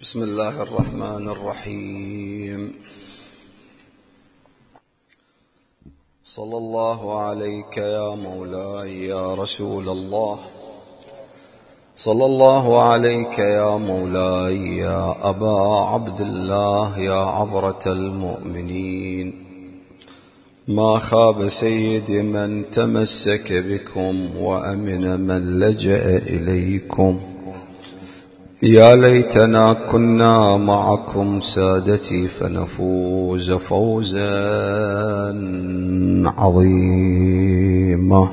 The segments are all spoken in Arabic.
بسم الله الرحمن الرحيم. صلى الله عليك يا مولاي يا رسول الله، صلى الله عليك يا مولاي يا أبا عبد الله يا عبرة المؤمنين. ما خاب سيدي من تمسك بكم وأمن من لجأ إليكم. يا ليتنا كنا معكم سادتي فنفوز فوزا عظيما.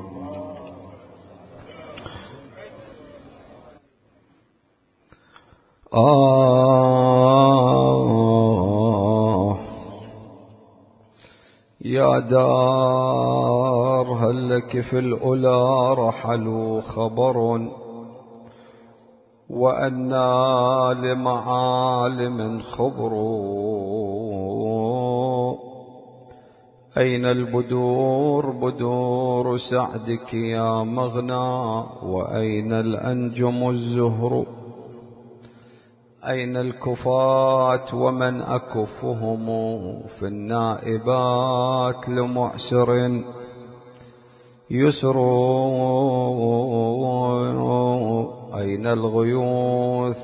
يا دار هل لك في الأولى رحلوا خبر، وأنا لمعالم خبر. أين البدور بدور سعدك يا مغنى، وأين الأنجم الزهر. أين الكفات ومن أكفهم في النائبات لمعسر يسر. أين الغيوث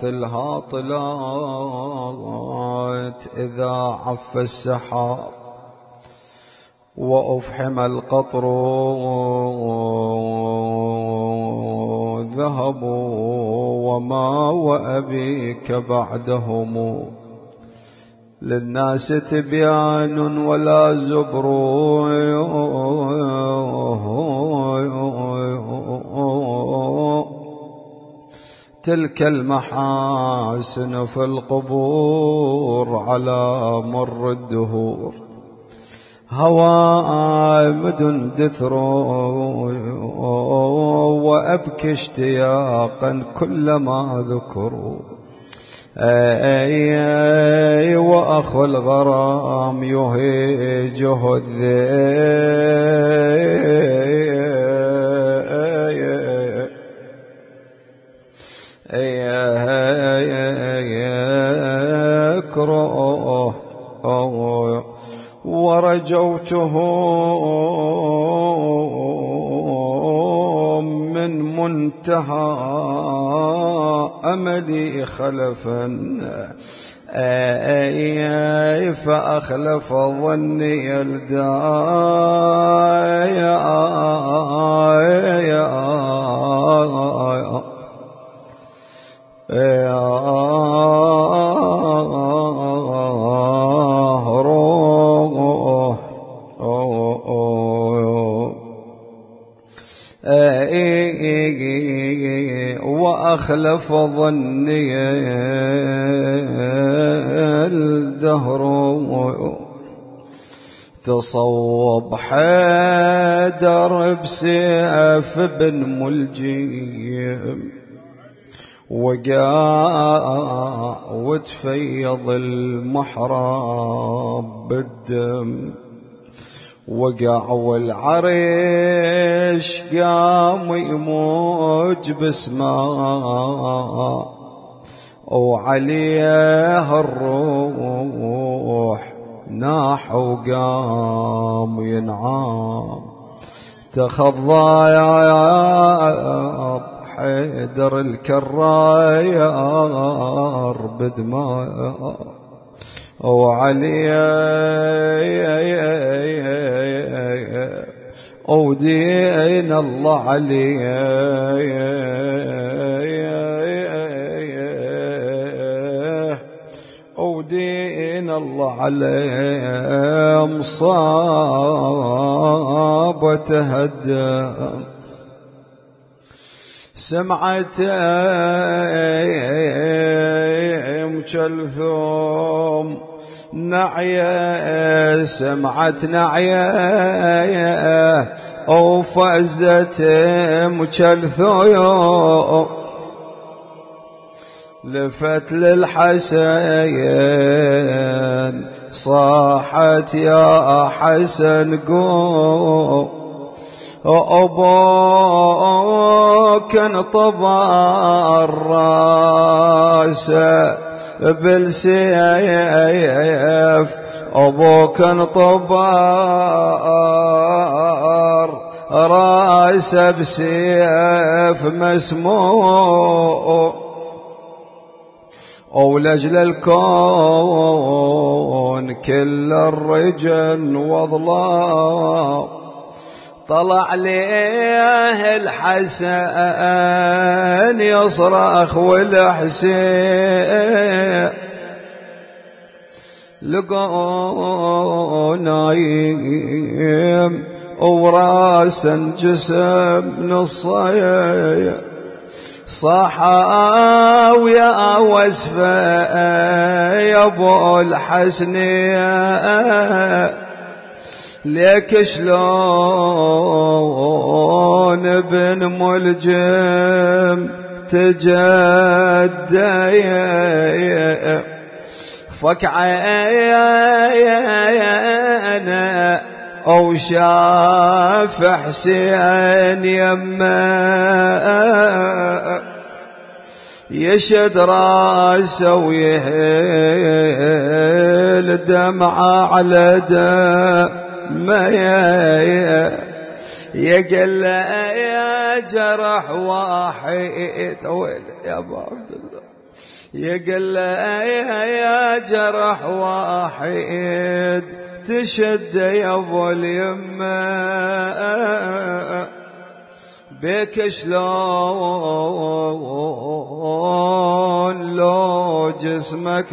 الهاطلات إذا عف السحاب وأفحم القطر. ذهبوا وما وأبيك بعدهم، للناس تبيان ولا زبر. تلك المحاسن في القبور على مر الدهور. هوامد دثر وأبكي اشتياقا كلما ذكروا. وأخو الغرام يهيجه يكره. ورجوته من منتهى أملي خلفا، فأخلف ظني الدايا. وأخلف ظني الدهر. تصوب حيدر بسيف بن ملجم، وقع وتفيض المحراب بالدم. وقع والعريش قام يموج بسماء، وعليه الروح ناح وقام ينعام. تخضى يا حيدر الكراير بدماء، وعلي ودين الله علي. ودين الله علي مصاب وتهدى. سمعت كلثوم نعيه، سمعت نعيه وفزت كلثوم. لفت للحسين صاحت يا حسن قوم. أبوك انطبع الراس بالسيف أبوك انطبار راسه بسيف مسموم ولأجل الكون كل الرجن وظلام طلع ليه الحسن يصرخ والحسين لقوا نايم وراسا جسم نصين صحا ويا وسفه يا ابو الحسنيه ليك شلون بن ملجم تجدي فك عينا أو شاف حسين يمه يشد راسه ويهل دمعة على دمه يقل يا جرح واحد يا أبو عبد الله يقل يا جرح واحد تشد يا ابو اليمه بك شلون لو جسمك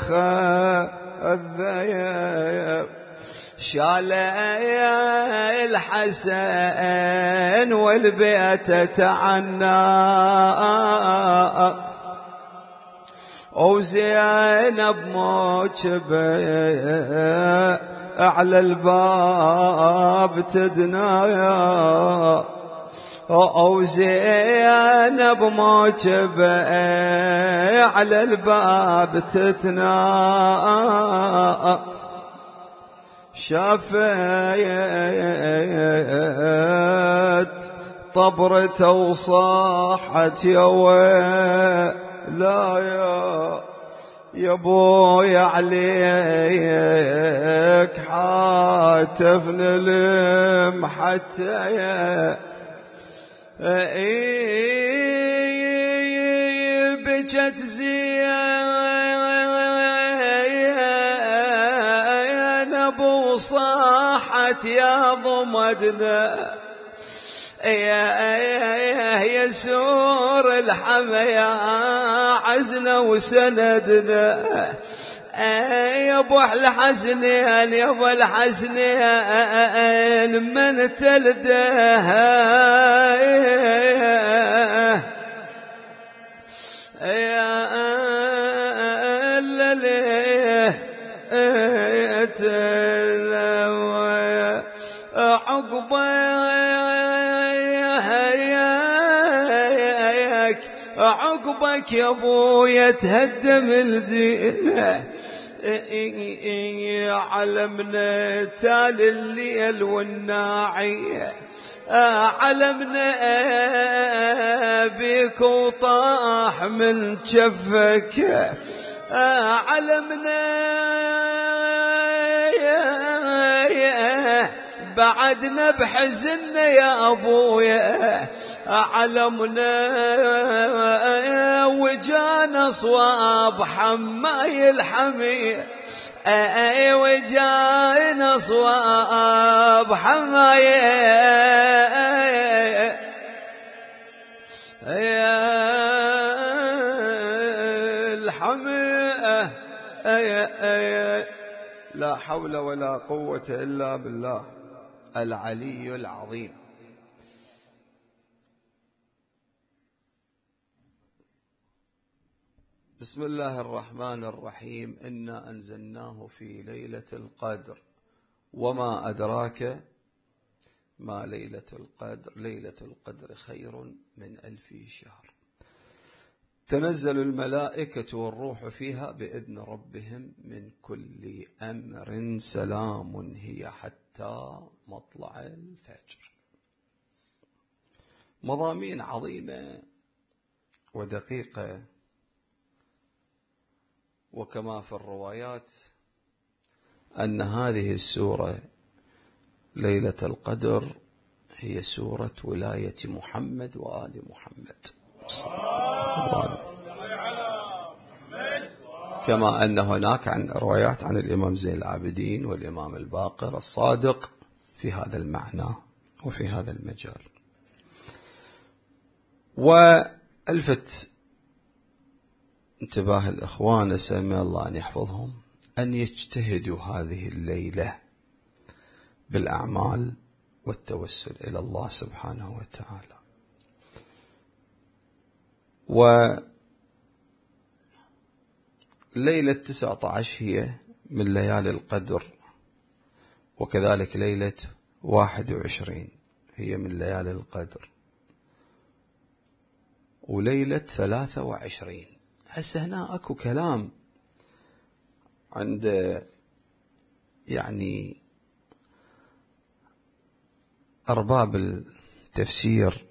تخذيب شال الحسن والبيت تعنى وزينب موجبه على الباب تدنايا أو زينب موجبه على الباب تتنا شافت طبرته وصاحت يا لا يا ابوي عليك حاتفن لم حتى بجت زينب وصاحت يا ضمدنا يا يسور الحما يا عزنا وسندنا يا ابو الحسنين يا ابو الحسنين من تلدها يا اللي تلوى عقبك يا ابويا تهدم الدين علمنا تال الليل والناعية علمنا بك وطاح من جفك علمنا بعدنا بحزننا يا أبويا علمنا وجانا صواب حماي الحمية وجانا صواب حماي يا الحمية لا حول ولا قوة إلا بالله العلي العظيم. بسم الله الرحمن الرحيم. إنا أنزلناه في ليلة القدر وما أدراك ما ليلة القدر. ليلة القدر خير من 1000 شهر. تنزل الملائكة والروح فيها بإذن ربهم من كل أمر سلام هي حتى مطلع الفجر. مضامين عظيمة ودقيقة وكما في الروايات أن هذه السورة ليلة القدر هي سورة ولاية محمد وآل محمد، كما أن هناك روايات عن الإمام زين العابدين والإمام الباقر الصادق في هذا المعنى وفي هذا المجال. وألفت انتباه الإخوان أسأل الله أن يحفظهم أن يجتهدوا هذه الليلة بالأعمال والتوسل إلى الله سبحانه وتعالى. وليلة 19 هي من ليالي القدر، وكذلك ليلة 21 هي من ليالي القدر، وليلة 23. هسه هنا أكو كلام عند يعني أرباب التفسير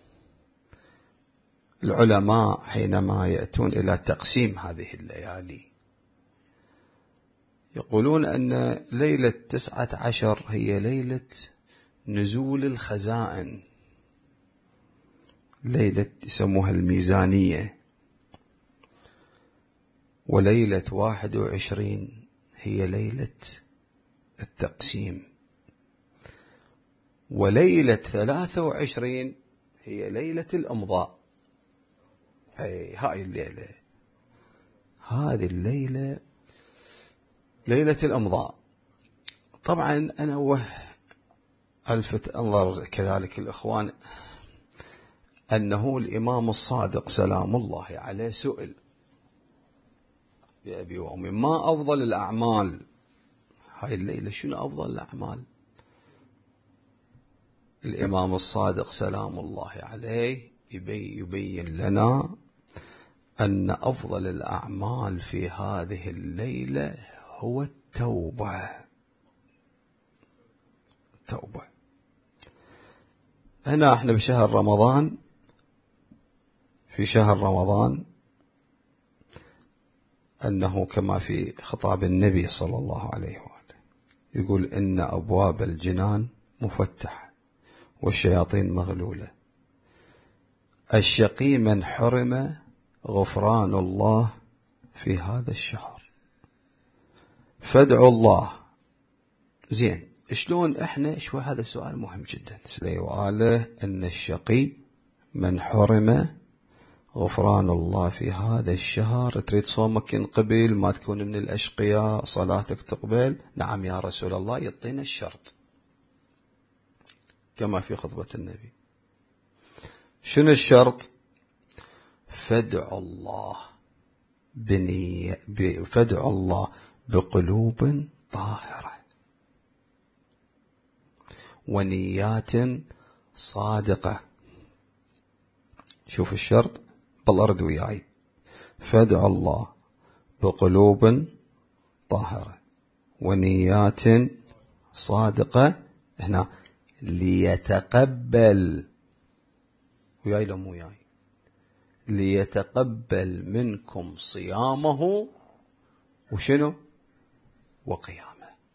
العلماء حينما يأتون إلى تقسيم هذه الليالي يقولون أن ليلة 19 هي ليلة نزول الخزائن، ليلة يسموها الميزانية، وليلة 21 هي ليلة التقسيم، وليلة 23 هي ليلة الإمضاء. هاي الليلة، هذه الليلة ليلة الإمضاء. طبعا أنا ألفت أنظر كذلك الإخوان أنه الإمام الصادق سلام الله عليه سئل بأبي وأمي ما أفضل الأعمال هاي الليلة، شنو أفضل الأعمال؟ الإمام الصادق سلام الله عليه يبين لنا أن أفضل الأعمال في هذه الليلة هو التوبة. هنا احنا بشهر رمضان، في شهر رمضان أنه كما في خطاب النبي صلى الله عليه وآله يقول إن أبواب الجنان مفتحة والشياطين مغلولة، الشقي من حرم غفران الله في هذا الشهر، فادعوا الله. زين، شلون احنا شوي؟ هذا سؤال مهم جدا. وقاله ان الشقي من حرم غفران الله في هذا الشهر. تريد صومك ينقبل، ما تكون من الاشقياء، صلاتك تقبل؟ نعم يا رسول الله، يعطينا الشرط كما في خطبة النبي. شنو الشرط؟ فادعوا الله فادعوا الله بقلوب طاهرة ونيات صادقة. شوف الشرط بالأرض وياي، فادعوا الله بقلوب طاهرة ونيات صادقة. هنا ليتقبل، وياي لو مو وياي، ليتقبل منكم صيامه وشنو وقيامه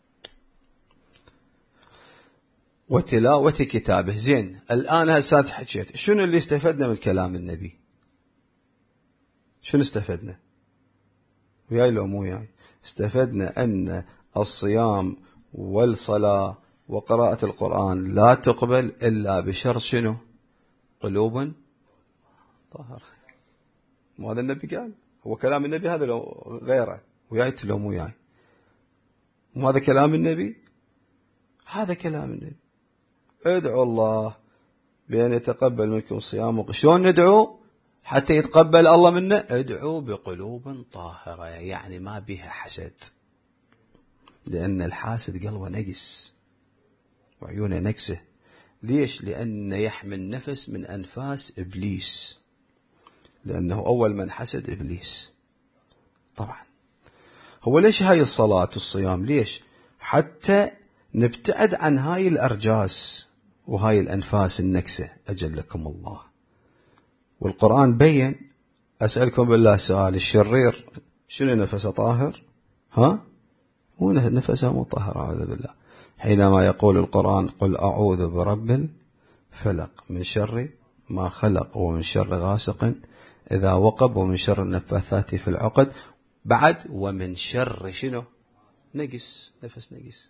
وتلاوة كتابه. زين، الآن هسه حكيت شنو اللي استفدنا من كلام النبي؟ شنو استفدنا؟ وياي لو مو وياي؟ استفدنا أن الصيام والصلاة وقراءة القرآن لا تقبل إلا بشرط شنو؟ قلوب طاهرة. مو هذا النبي قال؟ هو كلام النبي هذا لو غيره؟ وياي لو مو وياي؟ مو هذا كلام النبي؟ هذا كلام النبي. ادعوا الله بأن يتقبل منكم صيام. شلون ندعو حتى يتقبل الله منا؟ ادعوا بقلوب طاهرة، يعني ما بها حسد، لأن الحاسد قلبه نجس وعيونه نكسه. ليش؟ لأنه يحمل نفس من أنفاس إبليس، لأنه أول من حسد إبليس. طبعا هو ليش هاي الصلاة والصيام؟ ليش؟ حتى نبتعد عن هاي الأرجاس وهاي الأنفاس النكسة، أجلكم الله. والقرآن بين، أسألكم بالله سؤال، الشرير شنو نفسه طاهر؟ ها؟ مو نفسه مطهر، أعوذ بالله. حينما يقول القرآن قل أعوذ برب الفلق من شر ما خلق ومن شر غاسق إذا وقب ومن شر النفاثات في العقد، بعد ومن شر شنو؟ نقص، نفس نقص.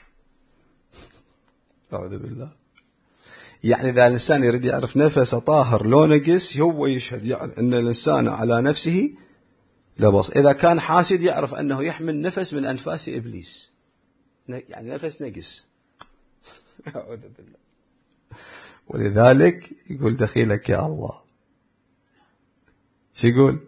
أعوذ بالله. يعني إذا الإنسان يريد يعرف نفسه طاهر لو نقص، هو يشهد يعني أن الإنسان على نفسه لبص. إذا كان حاسد يعرف أنه يحمل نفس من أنفاس إبليس، يعني نفس نقص. أعوذ بالله. ولذلك يقول دخيلك يا الله. شو يقول؟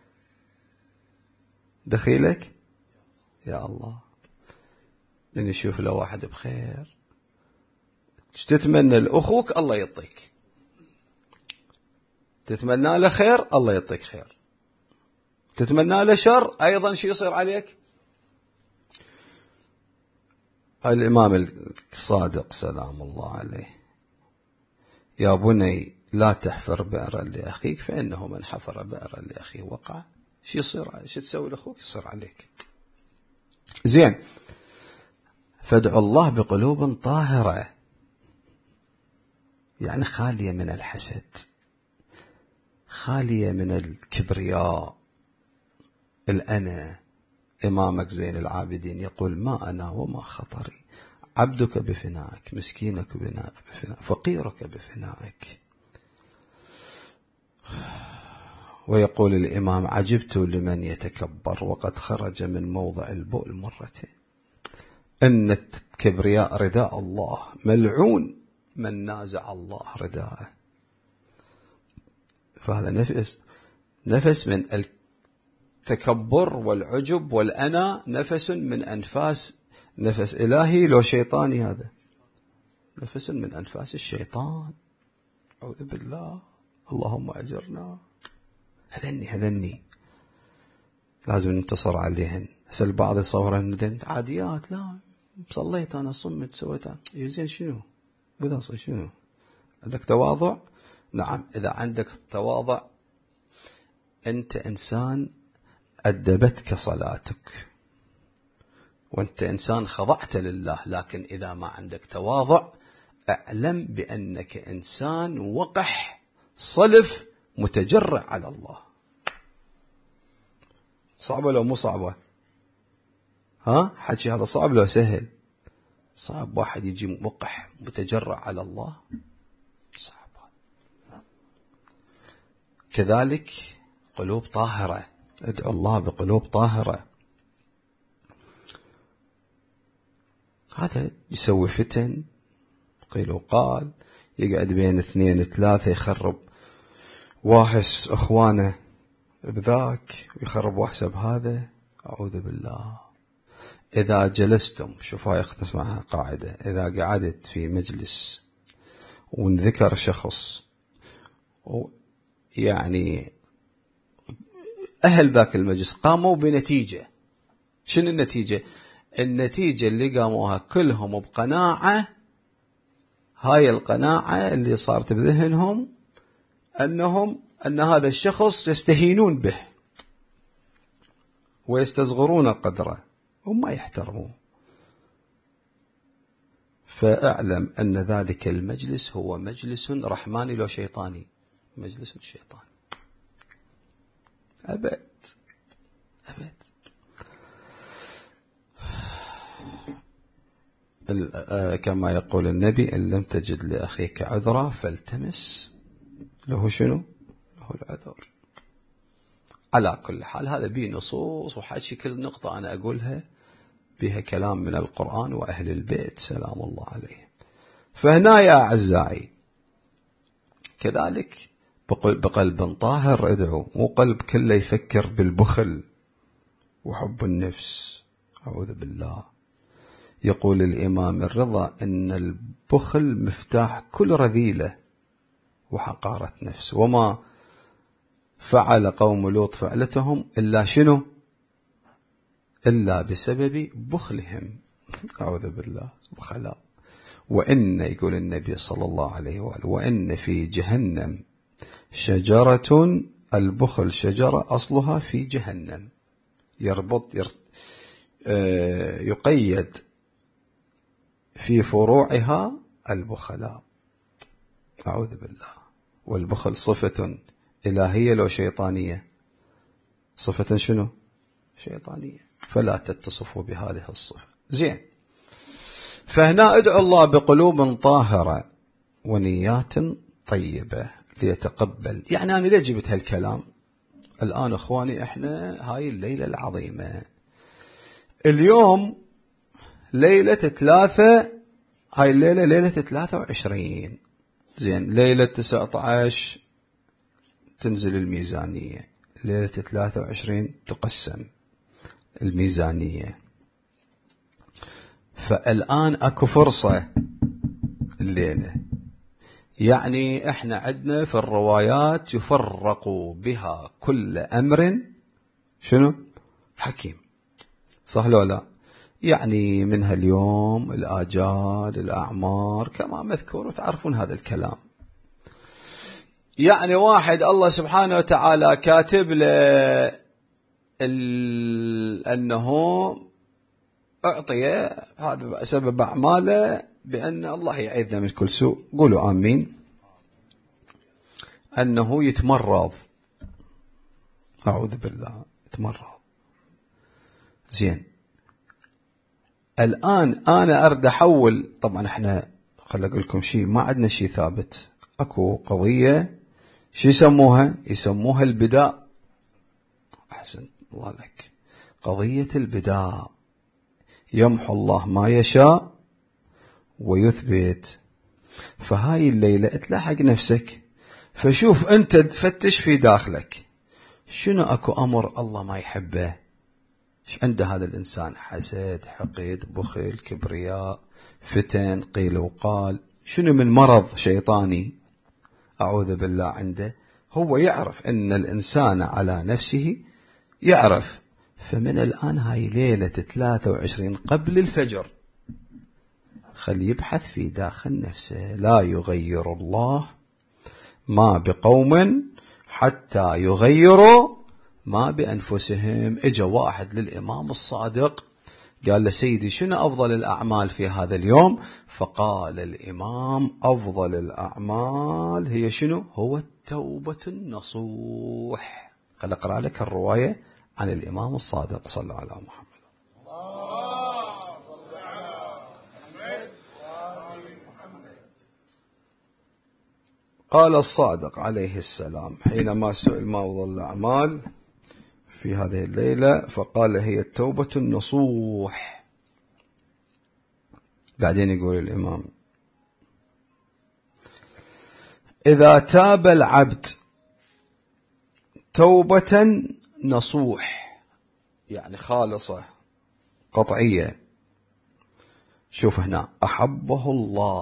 دخيلك يا الله. من يشوف له واحد بخير تتمنى لأخوك الله يعطيك، تتمنى له خير الله يعطيك خير، تتمنى له شر أيضا شو يصير عليك. الإمام الصادق سلام الله عليه: يا بني لا تحفر بئرا لأخيك فإنه من حفر بئرا لأخيه وقع. شو يصير؟ شو تسوي لأخوك يصير عليك. زين، فادعوا الله بقلوب طاهرة، يعني خالية من الحسد، خالية من الكبرياء، الأنا. إمامك زين العابدين يقول: ما أنا وما خطري، عبدك بفنائك، مسكينك بفنائك، فقيرك بفنائك. ويقول الإمام: عجبت لمن يتكبر وقد خرج من موضع البؤل مرتين. أن الكبرياء رداء الله، ملعون من نازع الله رداءه. فهذا نفس من التكبر والعجب والأنا، نفس من أنفاس، نفس إلهي لو شيطاني، هذا نفس من أنفاس الشيطان. أعوذ بالله. اللهم أجرنا. هذني لازم ننتصر عليهن. هسه البعض يصورهن عاديات، لا صليت أنا، صمت، سويت، زين شنو بدأ شنو؟ عندك تواضع؟ نعم، إذا عندك تواضع أنت إنسان أدبتك صلاتك، وأنت إنسان خضعت لله. لكن إذا ما عندك تواضع اعلم بأنك إنسان وقح صلف متجرع على الله. صعبة لو مو صعبة؟ ها حكي هذا صعب لو سهل؟ صعب واحد يجي وقح متجرع على الله، صعب. كذلك قلوب طاهرة، ادعو الله بقلوب طاهرة. هذا يسوي فتن، قيل وقال، يقعد بين 2 3 يخرب واحس اخوانه بذاك ويخرب واحسه بهذا. اعوذ بالله. اذا جلستم، شوف هاي اسمعها قاعده، اذا قعدت في مجلس ونذكر شخص يعني اهل ذاك المجلس قاموا بنتيجه، شنو النتيجه؟ النتيجه اللي قاموها كلهم بقناعه، هاي القناعه اللي صارت بذهنهم أن هذا الشخص يستهينون به ويستصغرون قدره وما يحترموه. فأعلم أن ذلك المجلس هو مجلس رحماني لو شيطاني، مجلس الشيطان. أبد. كما يقول النبي: إن لم تجد لأخيك عذرا فالتمس له شنو؟ له العذر. على كل حال هذا به نصوص وحكي، كل نقطة أنا أقولها بها كلام من القرآن وأهل البيت سلام الله عليهم. فهنا يا أعزائي كذلك بقلب طاهر ادعو، مو قلب كله يفكر بالبخل وحب النفس. أعوذ بالله. يقول الإمام الرضا: إن البخل مفتاح كل رذيلة وحقارة نفس، وما فعل قوم لوط فعلتهم إلا شنو؟ إلا بسبب بخلهم. أعوذ بالله. بخلاء. وإن، يقول النبي صلى الله عليه وآله: وإن في جهنم شجرة، البخل شجرة أصلها في جهنم، يقيد في فروعها البخلاء. أعوذ بالله. والبخل صفة إلهية لو شيطانية؟ صفة شنو؟ شيطانية. فلا تتصفوا بهذه الصفة. زين. فهنا ادعو الله بقلوب طاهرة ونيات طيبة ليتقبل. يعني أنا ليه جبت هالكلام الآن أخواني؟ إحنا هاي الليلة العظيمة، اليوم ليلة 3، هاي الليلة ليلة 23. زين. ليلة 19 تنزل الميزانية، ليلة 23 تقسم الميزانية. فالآن أكو فرصة الليلة. يعني احنا عندنا في الروايات يفرق بها كل أمر شنو؟ حكيم. صح لو لا؟ يعني منها اليوم الآجال الأعمار كما مذكور، وتعرفون هذا الكلام. يعني واحد الله سبحانه وتعالى كاتب له أنه أعطي هذا سبب أعماله بأن الله يعيذنا من كل سوء، قولوا آمين. أنه يتمرض، أعوذ بالله، يتمرض. زين. الآن أنا أرد أحول، طبعا احنا خل أقول لكم شيء، ما عندنا شيء ثابت. أكو قضية شو يسموها؟ يسموها البداء. أحسن الله لك. قضية البداء، يمحو الله ما يشاء ويثبت. فهاي الليلة تلاحق نفسك، فشوف أنت تفتش في داخلك شنو أكو أمر الله ما يحبه. ايش عنده هذا الإنسان؟ حسد، حقد، بخل، كبرياء، فتن، قيل وقال، شنو من مرض شيطاني أعوذ بالله عنده. هو يعرف أن الإنسان على نفسه يعرف. فمن الآن هاي ليلة 23 قبل الفجر، خل يبحث في داخل نفسه. لا يغير الله ما بقوم حتى يغيروا ما بأنفسهم. اجا واحد للإمام الصادق قال له سيدي شنو أفضل الأعمال في هذا اليوم؟ فقال الإمام أفضل الأعمال هي شنو؟ هو التوبة النصوح. خل أقرأ لك الرواية عن الإمام الصادق صلى الله عليه محمد. قال الصادق عليه السلام حينما سئل ما أفضل الأعمال في هذه الليلة، فقال هي التوبة النصوح. بعدين يقول الإمام إذا تاب العبد توبة نصوح، يعني خالصة قطعية، شوف هنا، أحبه الله.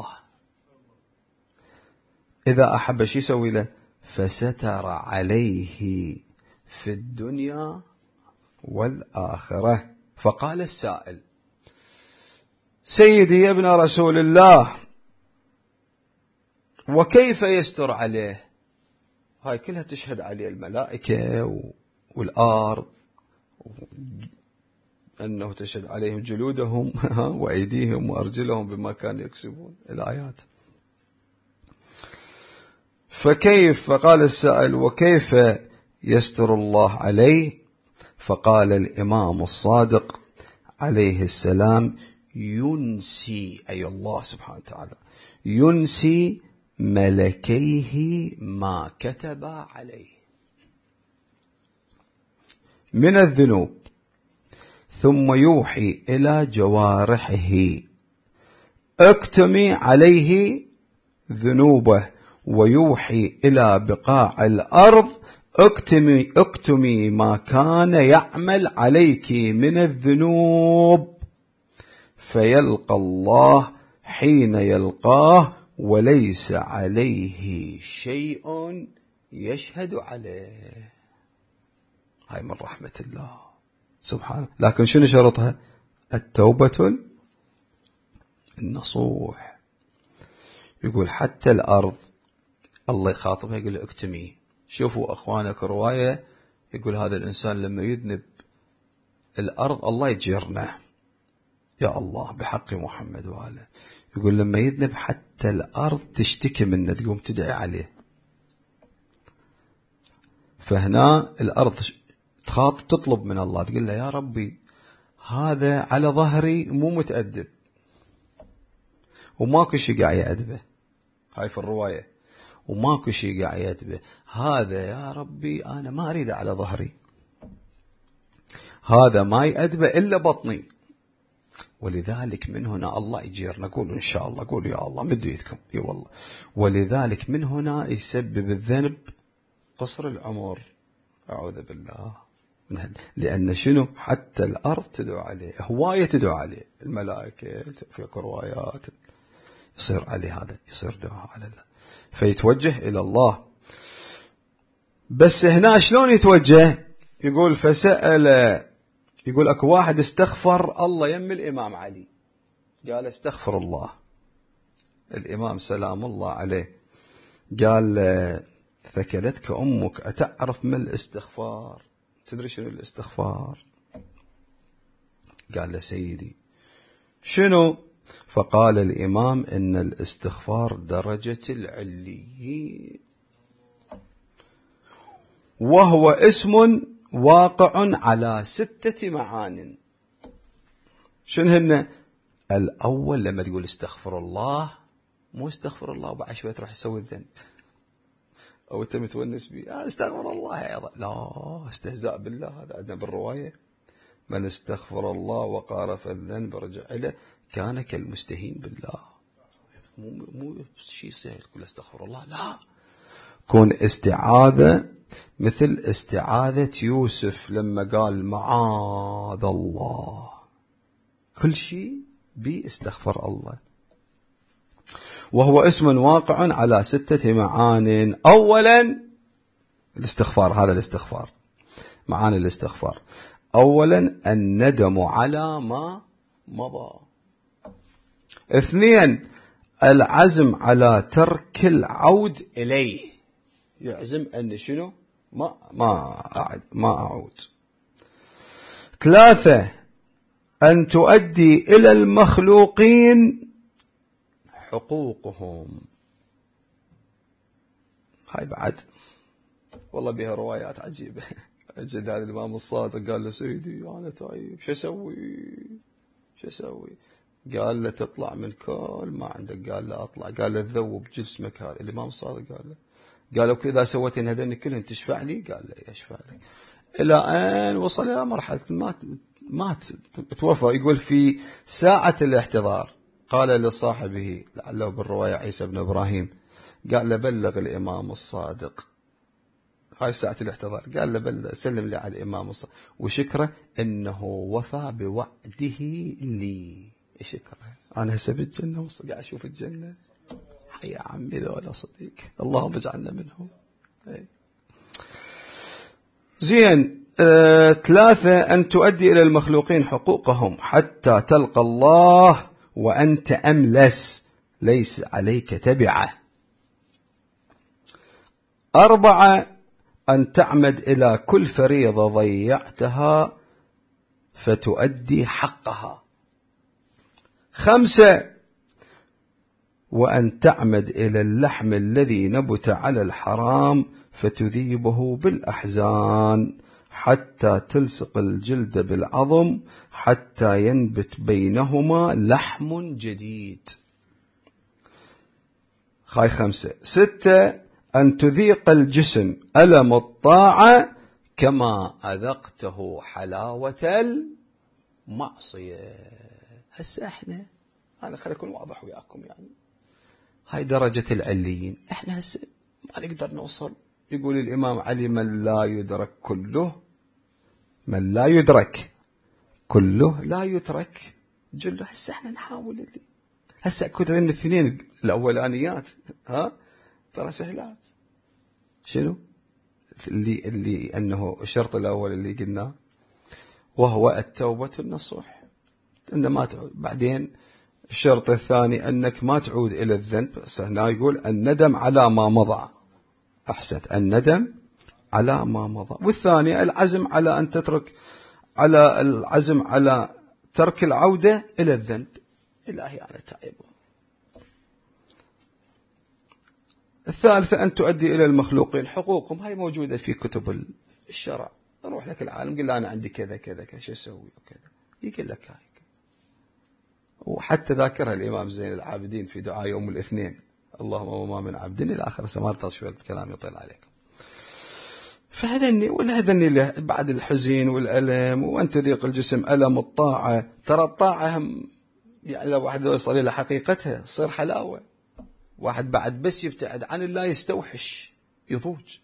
إذا أحب شي يسوي له؟ فستر عليه في الدنيا والآخرة. فقال السائل سيدي يا ابن رسول الله وكيف يستر عليه؟ هاي كلها تشهد عليه الملائكة والأرض، أنه تشهد عليهم جلودهم وأيديهم وأرجلهم بما كانوا يكسبون الآيات. فكيف؟ فقال السائل وكيف يستر الله عليه؟ فقال الإمام الصادق عليه السلام ينسي، أي الله سبحانه وتعالى ينسي ملكيه ما كتب عليه من الذنوب، ثم يوحي إلى جوارحه اكتمي عليه ذنوبه، ويوحي إلى بقاع الأرض اكتمي ما كان يعمل عليك من الذنوب، فيلقى الله حين يلقاه وليس عليه شيء يشهد عليه. هاي من رحمة الله سبحانه. لكن شنو شرطها؟ التوبة النصوح. يقول حتى الأرض الله يخاطبها يقول له اكتمي. شوفوا أخوانك رواية يقول هذا الإنسان لما يذنب الأرض الله يجيرنا يا الله بحق محمد وآله. يقول لما يذنب حتى الأرض تشتكي منه تقوم تدعي عليه. فهنا الأرض تطلب من الله تقول له يا ربي هذا على ظهري مو متأدب وماكو شيء قاعد يأدبه. هاي في الرواية وماكو شيء قاعد يأدبه. هذا يا ربي أنا ما أريد على ظهري. هذا ما يأدبه إلا بطني. ولذلك من هنا الله يجيرنا. قولوا إن شاء الله. قولوا يا الله مدوا يدكم. اي والله. ولذلك من هنا يسبب الذنب قصر العمر. أعوذ بالله. لأن شنو حتى الأرض تدعو عليه. هواية تدعو عليه. الملائكة في روايات يصير عليه هذا يصير دعاء على الله فيتوجه إلى الله. بس هنا شلون يتوجه؟ يقول فسأل. يقول اكو واحد استغفر الله يم الإمام علي. قال استغفر الله. الإمام سلام الله عليه قال ثكلتك أمك أتعرف ما الاستغفار؟ تدري شنو الاستغفار؟ قال له سيدي شنو؟ فقال الإمام إن الاستغفار درجة العليين وهو اسم واقع على 6 معان. شنو هن؟ الأول لما تقول استغفر الله مو استغفر الله وبعد شوية تروح تسوي الذنب أو أنت متونس به استغفر الله أيضا. لا استهزاء بالله. هذا عندنا بالرواية من استغفر الله وقارف الذنب رجع إليه كان كالمستهين بالله. مو شيء سهل تقول استغفر الله. لا كون استعاذة مثل استعاذة يوسف لما قال معاذ الله. كل شيء استغفر الله. وهو اسم واقع على 6 معان. أولا الاستغفار. هذا الاستغفار معاني الاستغفار. أولا الندم على ما مضى. 2 العزم على ترك العود إليه. يعزم أن شنو ما أعود. 3 أن تؤدي إلى المخلوقين حقوقهم. هاي بعد والله بها روايات عجيبة. أجد هذا الإمام الصادق قال له سيدي أنا تايب شو أسوي؟ قال له تطلع من كل ما عندك. قال له أطلع. قال له تذوب جسمك. هذا الإمام الصادق قال له إذا سويت هذين كلهم تشفع لي؟ قال له يشفع لك. إلى أن وصل إلى مرحلة مات توفى. يقول في ساعة الاحتضار قال لصاحبه لعله بالرواية عيسى بن إبراهيم قال له بلغ الإمام الصادق. هاي ساعة الاحتضار. قال له بلغ سلم لي على الإمام الصادق وشكره إنه وفى بوعده لي. شكره أنا هسه بالجنة قاعد أشوف الجنة. يا عمي ذولا صديق اللهم اجعلنا منهم. زين. 3 أن تؤدي إلى المخلوقين حقوقهم حتى تلقى الله وأنت أملس ليس عليك تبعه. 4 أن تعمد إلى كل فريضة ضيعتها فتؤدي حقها. 5 وأن تعمد إلى اللحم الذي نبت على الحرام فتذيبه بالأحزان حتى تلصق الجلد بالعظم حتى ينبت بينهما لحم جديد. هاي 5. 6 أن تذيق الجسم ألم الطاعة كما أذقته حلاوة المعصية. هسه احنا أنا خلي أكون واضح وياكم يعني هاي درجة العليين. احنا هسه ما نقدر نوصل. يقول الإمام علي من لا يدرك كله لا يترك جله. هسه احنا نحاول اللي هسه كنت عندنا 2 الأولانيات ترى سهلات. شنو اللي أنه الشرط الأول اللي قلناه وهو التوبة النصوح أن ما تعود. بعدين الشرط الثاني أنك ما تعود إلى الذنب. هنا يقول الندم على ما مضى. أحسنت. الندم على ما مضى. والثاني العزم على أن تترك على العزم على ترك العودة إلى الذنب. إلهي أنا تائب. الثالثة أن تؤدي إلى المخلوقين حقوقهم، هاي موجودة في كتب الشرع. روح لك العالم قل له أنا عندي كذا كذا كذا شو أسوي وكذا، يقول لك هاي. وحتى ذاكرها الإمام زين العابدين في دعاء يوم الاثنين، اللهم وما من عبد إلى آخر سمارة شوية الكلام يطيل عليكم. فهذني والهذني بعد الحزن والألم وأن تضيق الجسم ألم الطاعة. ترى الطاعة هم يعني لو واحد يوصل إلى حقيقتها تصير حلاوة. واحد بعد بس يبتعد عن الله يستوحش، يضوج.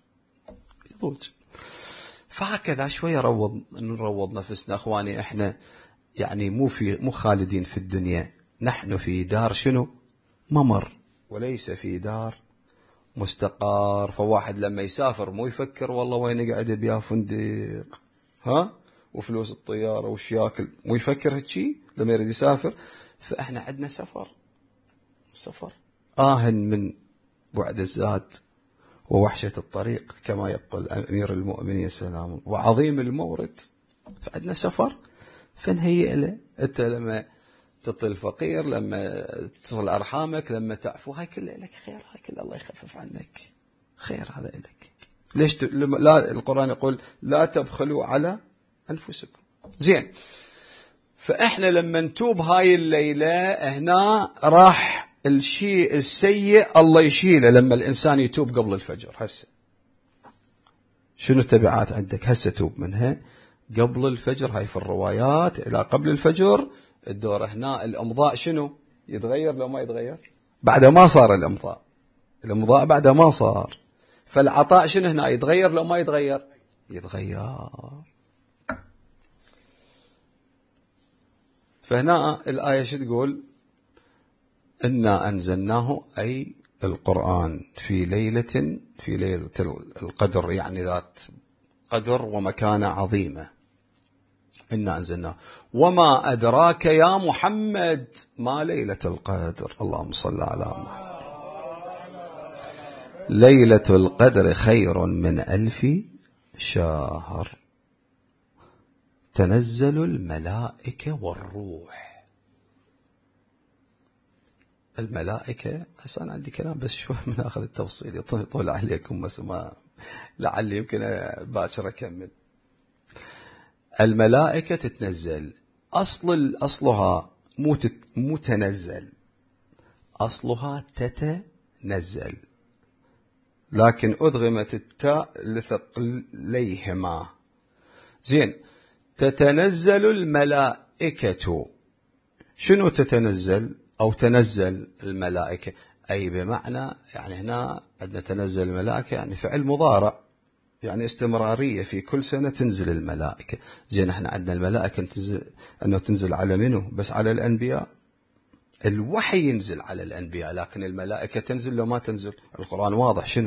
فهكذا شوية نروض نفسنا أخواني. إحنا يعني مو خالدين في الدنيا، نحن في دار شنو؟ ممر، وليس في دار مستقر. فواحد لما يسافر مو يفكر والله وين قاعد بيا فندق وفلوس الطيارة وش ياكل، مو يفكر هالشي لما يريد يسافر. فإحنا عندنا سفر من بعد الزاد ووحشة الطريق كما يقول أمير المؤمنين سلام، وعظيم المورد. فعندنا سفر فنهيئ له. أنت لما تطل فقير، لما تصل أرحامك، لما تعفو، هاي كلها لك خير، هاي كلها الله يخفف عنك خير، هذا لك. ليش لا القرآن يقول لا تبخلوا على أنفسكم. زين، فإحنا لما نتوب هاي الليلة هنا راح الشيء السيء الله يشيله. لما الإنسان يتوب قبل الفجر، هسه شنو التبعات عندك؟ هسه توب منها قبل الفجر. هاي في الروايات إلى قبل الفجر. الدور هنا الإمضاء شنو يتغير لو ما يتغير؟ بعد ما صار الإمضاء بعد ما صار. فالعطاء شنو هنا يتغير لو ما يتغير؟ يتغير. فهنا الآية شو تقول؟ إنا أنزلناه أي القرآن في ليلة القدر، يعني ذات قدر ومكانة عظيمة. إنا أنزلناه وما أدراك يا محمد ما ليلة القدر. اللهم صل على محمد. ليلة القدر خير من 1000 شهر. تنزل الملائكة والروح. الملائكة هسه أنا عندي كلام بس شوي بناخذ التفصيل يطول عليكم، بس ما لعلي يمكن باكر أكمل. الملائكة تتنزل. أصلها مو تنزل، أصلها تتنزل، لكن أدغمت التاء لثقليهما. زين، تتنزل الملائكة. شنو تتنزل أو تنزل الملائكة؟ أي بمعنى يعني هنا عندنا تنزل الملائكة يعني فعل مضارع، يعني استمرارية، في كل سنة تنزل الملائكة. زين، احنا عندنا الملائكة أنه تنزل على منه؟ بس على الأنبياء. الوحي ينزل على الأنبياء، لكن الملائكة تنزل لو ما تنزل. القرآن واضح شنو؟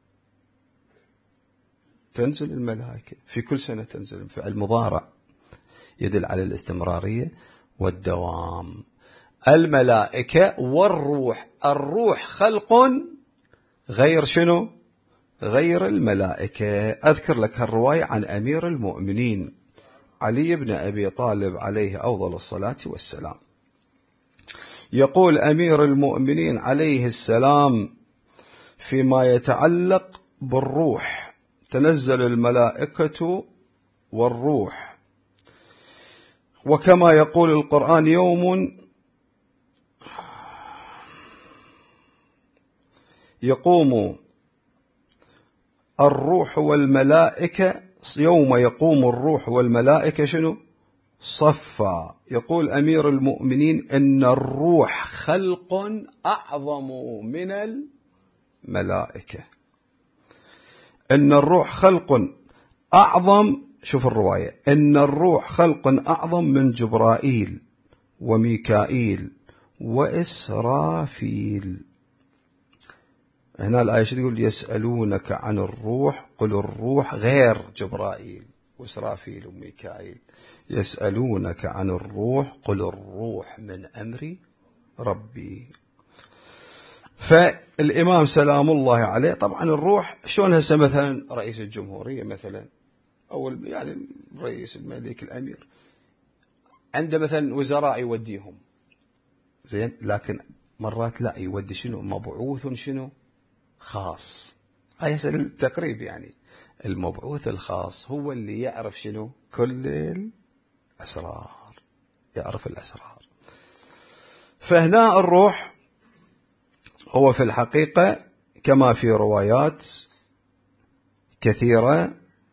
تنزل الملائكة في كل سنة تنزل، فعل مضارع يدل على الاستمرارية والدوام. الملائكة والروح. الروح خلق غير شنو؟ غير الملائكة. أذكر لك هالرواية عن أمير المؤمنين علي بن أبي طالب عليه أفضل الصلاة والسلام. يقول أمير المؤمنين عليه السلام فيما يتعلق بالروح: تنزل الملائكة والروح، وكما يقول القرآن: يوم يقوم الروح والملائكة، يوم يقوم الروح والملائكة شنو؟ صفا. يقول أمير المؤمنين إن الروح خلق أعظم من الملائكة. إن الروح خلق أعظم، شوف الرواية، إن الروح خلق أعظم من جبرائيل وميكائيل وإسرافيل. هنا الآية تقول: يسألونك عن الروح قل الروح، غير جبرائيل وإسرافيل وميكائيل. يسألونك عن الروح قل الروح من أمر ربي. فالإمام سلام الله عليه، طبعا الروح شلون هسه مثلا رئيس الجمهورية مثلا أو يعني الرئيس الملك الأمير عنده مثلا وزراء يوديهم زين، لكن مرات لا يودي شنو مبعوث شنو خاص. هاي التقريب يعني المبعوث الخاص هو اللي يعرف شنو كل الأسرار، يعرف الأسرار. فهنا الروح هو في الحقيقة كما في روايات كثيرة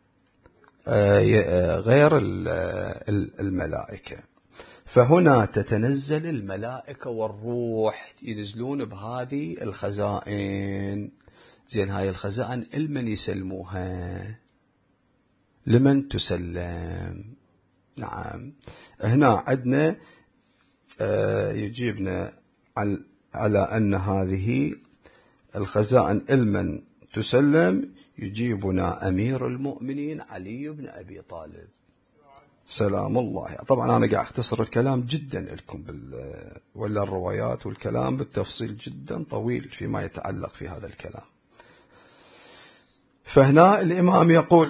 غير الملائكة. فهنا تتنزل الملائكة والروح ينزلون بهذه الخزائن. زين، هاي الخزائن لمن يسلموها؟ لمن تسلم؟ نعم، هنا عندنا يجيبنا على أن هذه الخزائن لمن تسلم. يجيبنا أمير المؤمنين علي بن أبي طالب سلام الله. طبعا أنا قاعد أختصر الكلام جدا لكم ولا الروايات والكلام بالتفصيل جدا طويل فيما يتعلق في هذا الكلام. فهنا الإمام يقول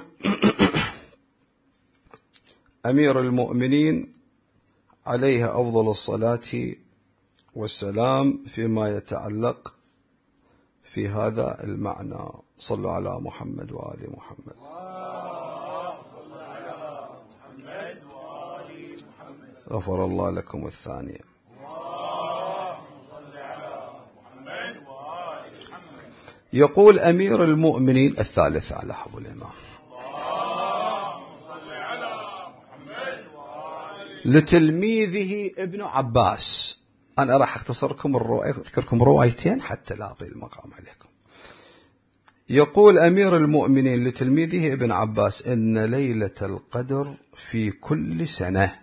أمير المؤمنين عليه أفضل الصلاة والسلام فيما يتعلق في هذا المعنى. صلوا على محمد وآل محمد. غفر الله لكم الثانية. يقول أمير المؤمنين الثالث على حب الإمام لتلميذه ابن عباس. أنا راح أختصركم أذكركم روايتين حتى لا أطيل المقام عليكم. يقول أمير المؤمنين لتلميذه ابن عباس إن ليلة القدر في كل سنة،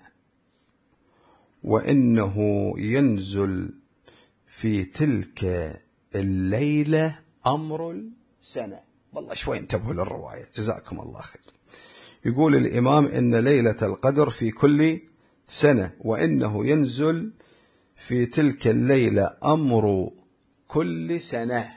وإنه ينزل في تلك الليلة أمر السنة. والله شوي انتبهوا للرواية جزاكم الله خير. يقول الإمام إن ليلة القدر في كل سنة، وإنه ينزل في تلك الليلة أمر كل سنة،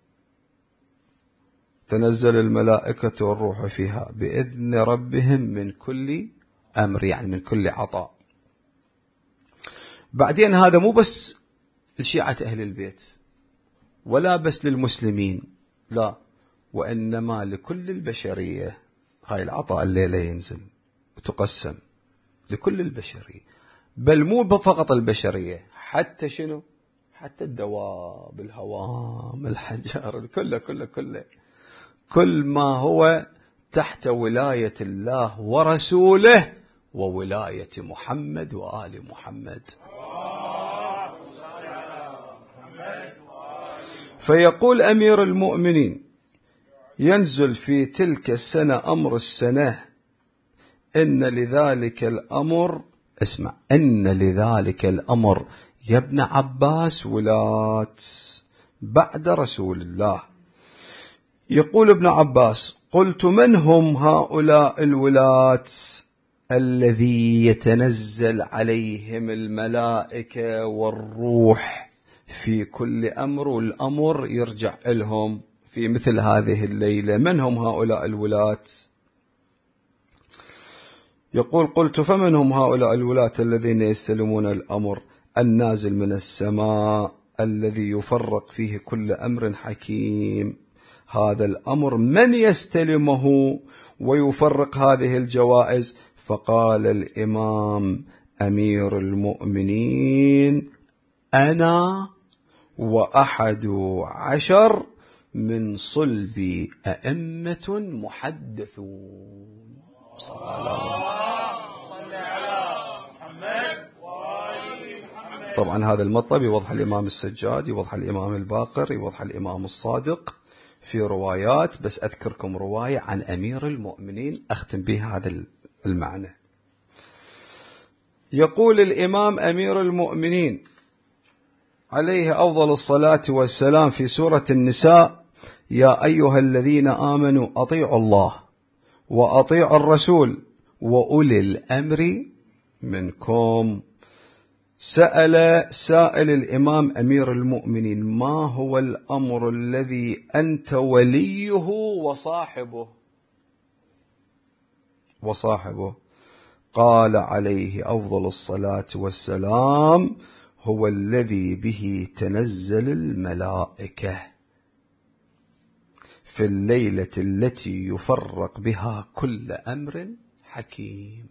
تنزل الملائكة والروح فيها بإذن ربهم من كل أمر، يعني من كل عطاء. بعدين هذا مو بس لشيعة أهل البيت ولا بس للمسلمين، لا، وإنما لكل البشرية. هاي العطاء الليلة ينزل وتقسم لكل البشرية، بل مو فقط البشرية، حتى شنو؟ حتى الدواب، الهوام، الحجر، كله كل ما هو تحت ولاية الله ورسوله وولاية محمد وآل محمد. فيقول أمير المؤمنين ينزل في تلك السنة أمر السنة، إن لذلك الأمر، اسمع، إن لذلك الأمر يا ابن عباس ولاة بعد رسول الله. يقول ابن عباس قلت من هم هؤلاء الولاة الذي يتنزل عليهم الملائكة والروح في كل أمر، والأمر يرجع لهم في مثل هذه الليلة؟ من هم هؤلاء الولاة؟ يقول قلت فمن هم هؤلاء الولاة الذين يستلمون الأمر النازل من السماء الذي يفرق فيه كل أمر حكيم؟ هذا الأمر من يستلمه ويفرق هذه الجوائز؟ فقال الإمام أمير المؤمنين أنا و11 من صلب أئمة محدثون. صلى الله على محمد. طبعا هذا المطلب يوضح الإمام السجاد، يوضح الإمام الباقر، يوضح الإمام الصادق في روايات، بس أذكركم رواية عن أمير المؤمنين أختم بها هذا المعنى. يقول الإمام أمير المؤمنين عليه أفضل الصلاة والسلام في سورة النساء: يا أيها الذين آمنوا أطيعوا الله وأطيعوا الرسول وأولي الأمر منكم. سأل سائل الإمام أمير المؤمنين ما هو الأمر الذي أنت وليه وصاحبه؟ وصاحبه قال عليه أفضل الصلاة والسلام: هو الذي به تنزل الملائكة في الليلة التي يفرق بها كل أمر حكيم.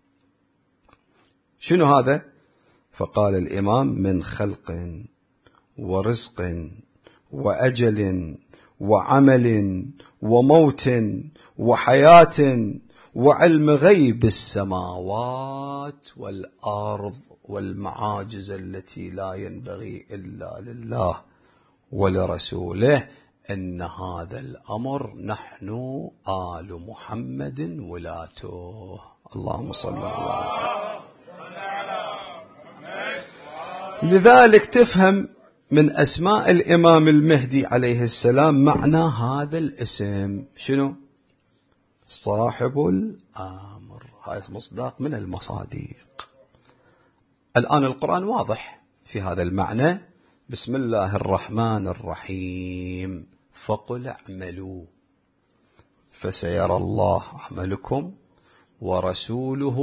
شنو هذا؟ فقال الإمام: من خلق ورزق وأجل وعمل وموت وحياة وعلم غيب السماوات والأرض والمعاجز التي لا ينبغي إلا لله ولرسوله، إن هذا الأمر نحن آل محمد ولاته. اللهم صل على محمد. لذلك تفهم من أسماء الإمام المهدي عليه السلام معنى هذا الاسم شنو؟ صاحب الأمر. هاي مصداق من المصادق. الآن القرآن واضح في هذا المعنى. بسم الله الرحمن الرحيم: فقل اعملوا فسيرى الله عملكم ورسوله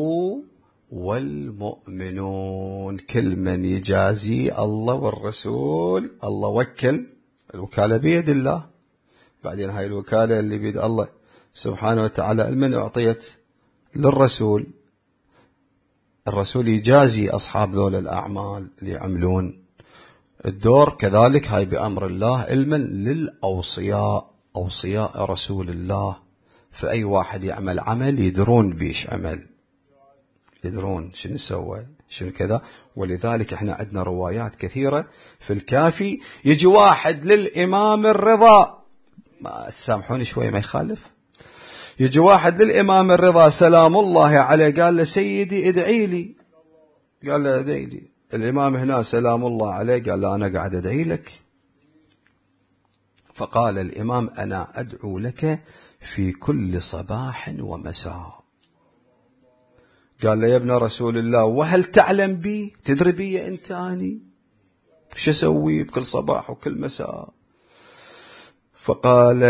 والمؤمنون. كل من يجازي الله والرسول. الله وكل، الوكالة بيد الله. بعدين هاي الوكالة اللي بيد الله سبحانه وتعالى المن أعطيت للرسول. الرسول يجازي أصحاب ذول الأعمال اللي يعملون الدور. كذلك هاي بأمر الله المن للأوصياء، أوصياء رسول الله. فأي واحد يعمل عمل يدرون بيش عمل، يدرون شنو سوى شنو كذا. ولذلك احنا عندنا روايات كثيرة في الكافي يجي واحد للإمام الرضا، ما سامحوني شوي ما يخالف، يجي واحد للإمام الرضا سلام الله عليه، قال له: سيدي ادعي لي. قال له: ادعي لي. الإمام هنا سلام الله عليه قال له: أنا قاعد ادعي لك. فقال الإمام: أنا أدعو لك في كل صباح ومساء. قال له: يا ابن رسول الله، وهل تعلم بي؟ تدري بي أنت أني شو أسوي بكل صباح وكل مساء؟ فقال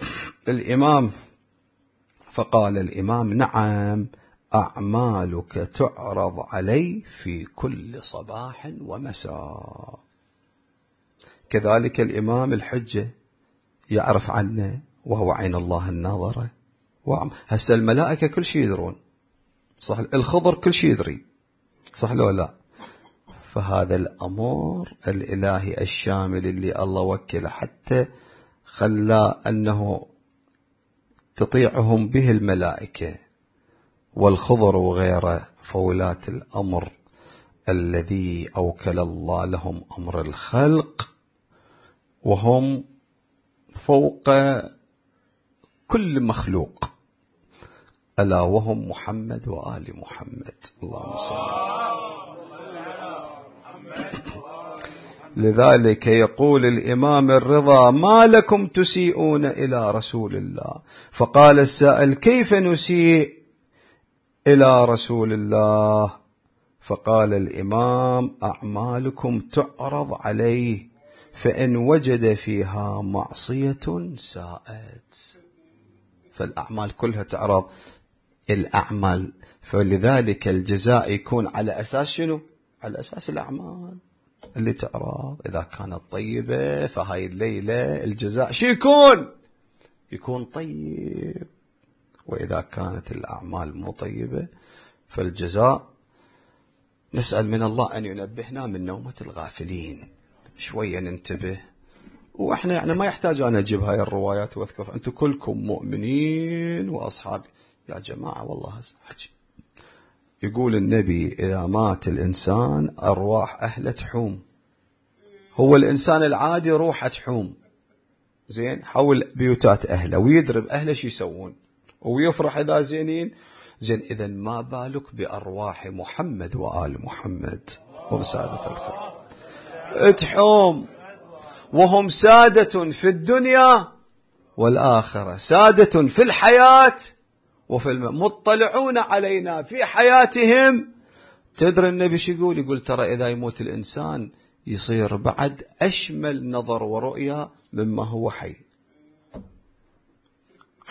الإمام: نعم، أعمالك تعرض علي في كل صباح ومساء. كذلك الإمام الحجة يعرف عنه وهو عين الله الناظرة. هسه الملائكة كل شيء يدرون، صح؟ الخضر كل شيء يدري، صح لو لا؟ فهذا الأمر الإلهي الشامل اللي الله وكله حتى خلى أنه تطيعهم به الملائكة والخضر وغيره، فولاة الأمر الذي أوكل الله لهم أمر الخلق، وهم فوق كل مخلوق، ألا وهم محمد وآل محمد. اللهم صل على محمد. لذلك يقول الإمام الرضا: ما لكم تسيئون إلى رسول الله؟ فقال السائل: كيف نسيء إلى رسول الله؟ فقال الإمام: أعمالكم تعرض عليه، فإن وجد فيها معصية ساءت. فالأعمال كلها تعرض الأعمال، فلذلك الجزاء يكون على أساس شنو؟ على أساس الأعمال اللي تعرض. إذا كانت طيبة فهاي الليلة الجزاء شو يكون؟ يكون طيب. وإذا كانت الأعمال مو طيبة فالجزاء نسأل من الله أن ينبهنا من نومة الغافلين، شوية ننتبه. وإحنا يعني ما يحتاج أنا أجيب هاي الروايات وأذكر، أنتم كلكم مؤمنين وأصحاب. يا جماعة والله حكي. يقول النبي: إذا مات الإنسان أرواح أهله تحوم. هو الإنسان العادي روحه تحوم، زين، حول بيوتات أهله ويدرب أهله شو يسوون ويفرح إذا زينين، زين. إذا ما بالك بأرواح محمد وآل محمد وبسادة الخلق تحوم، وهم سادة في الدنيا والآخرة، سادة في الحياة وفي مطلعون علينا في حياتهم. تدري النبي شو يقول؟ يقول: ترى إذا يموت الإنسان يصير بعد أشمل نظر ورؤية مما هو حي.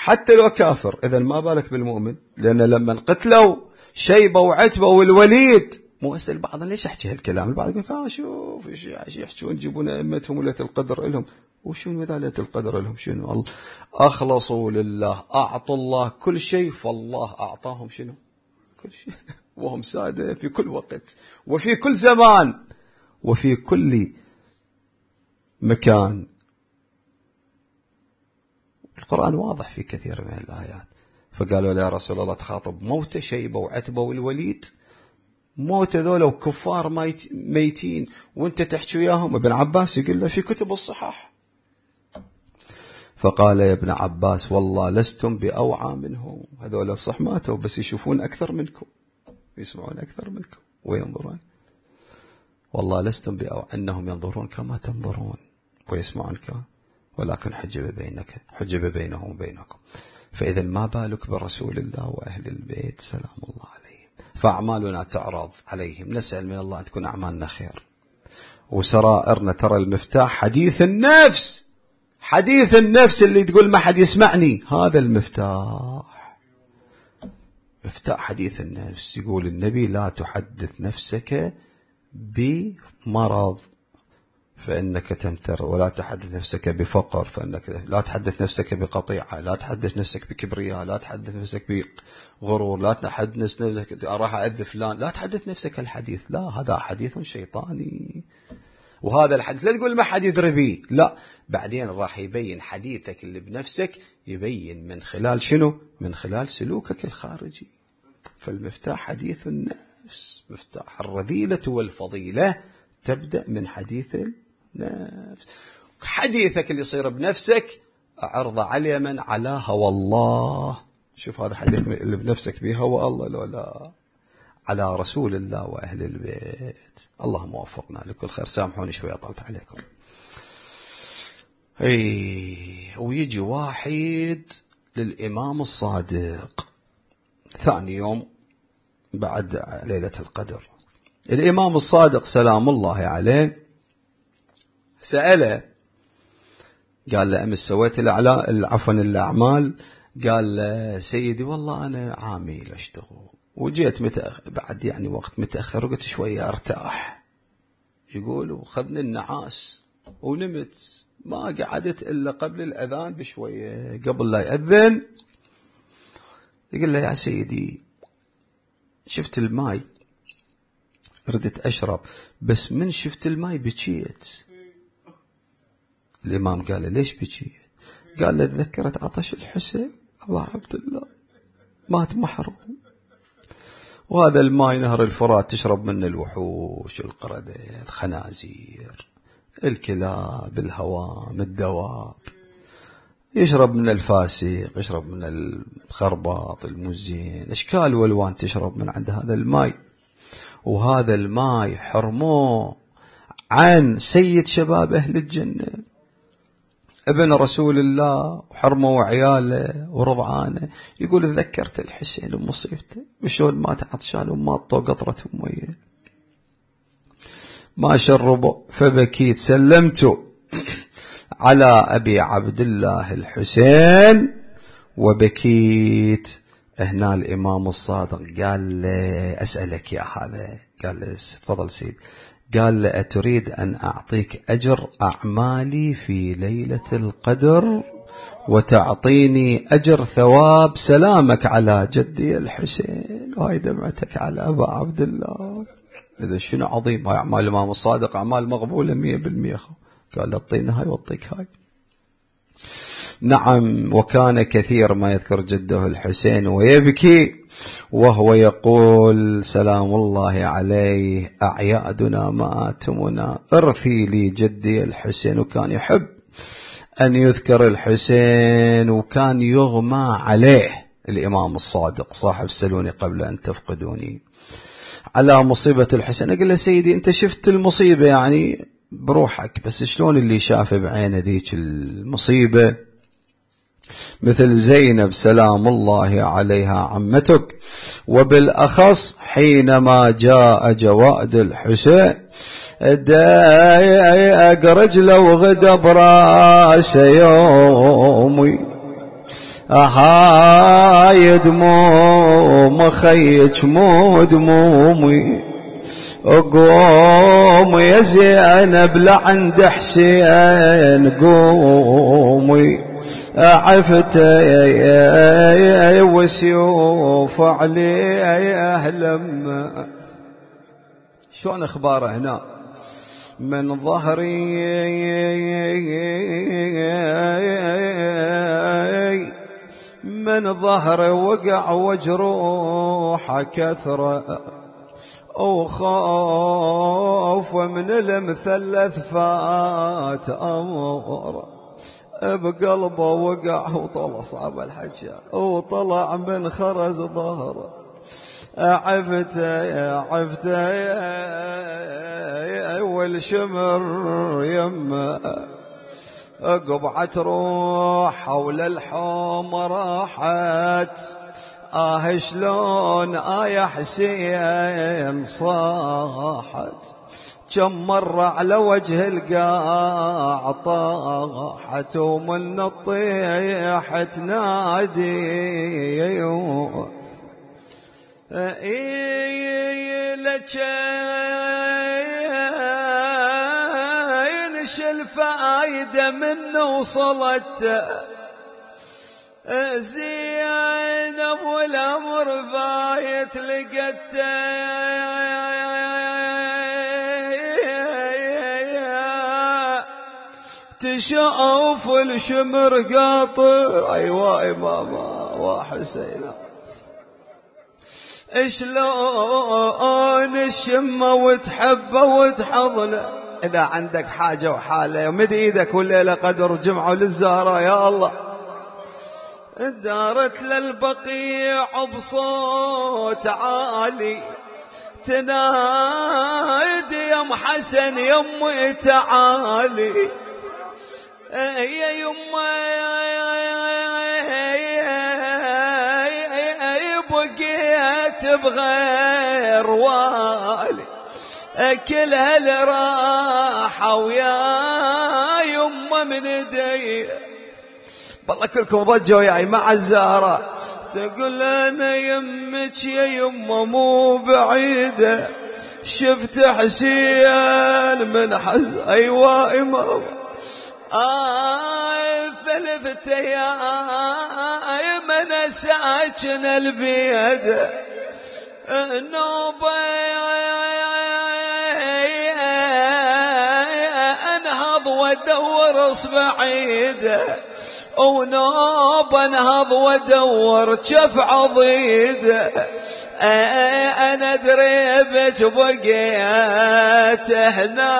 حتى لو كافر. إذا ما بالك بالمؤمن؟ لأن لما قتلوا شيبة وعتبة والوليد، مو هسه البعض ليش أحكي هالكلام؟ البعض يقول شوف ايش يحكون، يجيبون أئمتهم ليلة القدر لهم. وشنو ذا ليلة القدر لهم؟ شنو؟ أخلصوا لله، أعطوا الله كل شيء، فالله أعطاهم شنو؟ كل شيء. وهم سادة في كل وقت وفي كل زمان وفي كل مكان. القرآن واضح في كثير من الآيات. فقالوا يا رسول الله تخاطب موتى شيبة وعتبة والوليد، موتى ذولا وكفار ميتين وانت تحكي وياهم. ابن عباس يقول له في كتب الصحاح. فقال يا ابن عباس والله لستم بأوعى منهم، هذولا صح ماتوا بس يشوفون أكثر منكم، يسمعون أكثر منكم وينظرون. والله لستم بأوعى، أنهم ينظرون كما تنظرون ويسمعون كما، ولكن حجب بينهم وبينكم. فإذا ما بالك برسول الله وأهل البيت سلام الله عليهم. فأعمالنا تعرض عليهم، نسأل من الله أن تكون أعمالنا خير. وسرائرنا ترى المفتاح حديث النفس، حديث النفس اللي تقول ما حد يسمعني، هذا المفتاح، مفتاح حديث النفس. يقول النبي لا تحدث نفسك بمرض فإنك تمتر، ولا تحدث نفسك بفقر فإنك لا تحدث نفسك بقطيعة، لا تحدث نفسك بكبرياء، لا تحدث نفسك بغرور، لا تحدث نفسك راح أذي فلان، لا تحدث نفسك الحديث، لا هذا حديث شيطاني. وهذا الحديث لا تقول ما حد يدري به، لا، بعدين راح يبين حديثك اللي بنفسك، يبين من خلال شنو؟ من خلال سلوكك الخارجي. فالمفتاح حديث النفس، مفتاح الرذيلة والفضيلة تبدأ من حديث النفس. حديثك اللي يصير بنفسك أعرض على من؟ على هوى الله. شوف هذا حديث اللي بنفسك به هوى الله لو لا على رسول الله وأهل البيت. اللهم وفقنا لكل خير. سامحوني شوية طلت عليكم. ويجي واحد للإمام الصادق ثاني يوم بعد ليلة القدر. الإمام الصادق سلام الله عليه سأله، قال له أمس سويت الأعمال؟ قال له سيدي والله أنا عامل أشتغل وجيت متأخر، بعد يعني وقت متأخر، وقلت شوية أرتاح. يقول وخذني النعاس ونمت، ما قعدت إلا قبل الأذان بشوية، قبل لا يأذن. يقول له يا سيدي شفت الماء ردت أشرب، بس من شفت الماء بكيت. الإمام قال له ليش بكيت؟ قال له تذكرت عطش الحسين أبا عبد الله مات محروم، وهذا الماء نهر الفرات تشرب منه الوحوش، القردة، الخنازير، الكلاب، الهوام، الدواب، يشرب من الفاسق، يشرب من الخرباط، المزين، أشكال والوان تشرب من عند هذا الماء. وهذا الماء حرموه عن سيد شباب أهل الجنة ابن رسول الله، وحرموا عياله ورضعانه. يقول تذكرت الحسين ومصيبته وشلون مات عطشان وماطوا قطرة مويه، ما شربوا، فبكيت سلمت على أبي عبد الله الحسين وبكيت. هنا الإمام الصادق قال له أسألك يا هذا، قال له تفضل سيد، قال له أتريد أن أعطيك أجر أعمالي في ليلة القدر وتعطيني أجر ثواب سلامك على جدي الحسين وهاي دمعتك على أبا عبد الله؟ إذا شنو عظيم هاي أعمال الإمام الصادق، أعمال مقبولة 100%. قال أعطينا هاي وأعطيك هاي. نعم. وكان كثير ما يذكر جده الحسين ويبكي وهو يقول سلام الله عليه أعيادنا مآتمنا ارثي لي جدي الحسين. وكان يحب أن يذكر الحسين، وكان يغمى عليه الإمام الصادق صاحب سلوني قبل أن تفقدوني على مصيبة الحسين. أقول له سيدي أنت شفت المصيبة يعني بروحك، بس شلون اللي شاف بعينه ذيك المصيبة مثل زينب سلام الله عليها عمتك، وبالأخص حينما جاء جواد الحسين دايق رجله وغدا براسه يومي هاي دموم خيك مو دمومي، قوم يا زينب لعند حسين قومي، عفتي وسيوف عليه لما. شلون اخباره هنا؟ من ظهري من ظهري وقع وجروح كثرة، وخوف من المثلث فات أمر، بقلبه وقع وطلع صعب الحكي وطلع من خرز ظهره، عفته والشمر يمه، قبعة روح حول الحوم راحت، شلون يا حسين صاحت، كم مرة على وجه القاع طاحت، ومن الطيح تنادي لك الفايدة منه وصلت زينب والأمر فايت لقت تشوف الشمر قاطع. أيوة إماما وحسين شلون الشمة وتحبه وتحضنه. إذا عندك حاجة وحالة مد إيدك والليلة قدر جمعوا للزهرة يا الله. دارت للبقيع بصوت عالي تنادي يا ام حسن يمي تعالي يا يمي بقيت بغير والي كل هالراحة ويا يمه من ايدي. والله كلكم ضجوا وياي مع الزهرة. تقول انا يمك يا يمه مو بعيدة شفت حسين من حزن. ايوه امام 3 ايام انا ساكن البيد نوبة انهض وادور اصبعيده ونوب انهض وادور شف عضيد. انا دريبك بقيت هنا